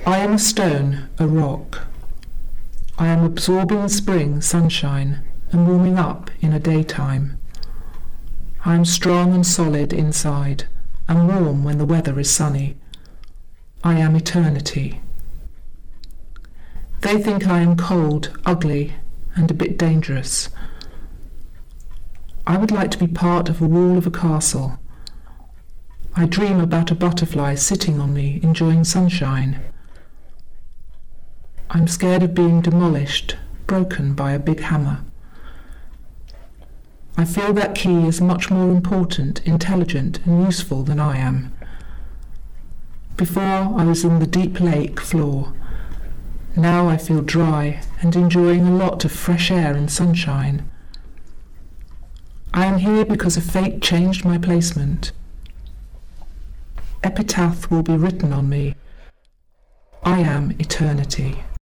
I am a stone, a rock. I am absorbing spring sunshine and warming up in a daytime. I am strong and solid inside and warm when the weather is sunny. I am eternity. They think I am cold, ugly, and a bit dangerous. I would like to be part of a wall of a castle. I dream about a butterfly sitting on me, enjoying sunshine. I'm scared of being demolished, broken by a big hammer. I feel that Key is much more important, intelligent, and useful than I am. Before, I was in the deep lake floor. Now I feel dry and enjoying a lot of fresh air and sunshine. I am here because a fate changed my placement. Epitaph will be written on me. I am eternity.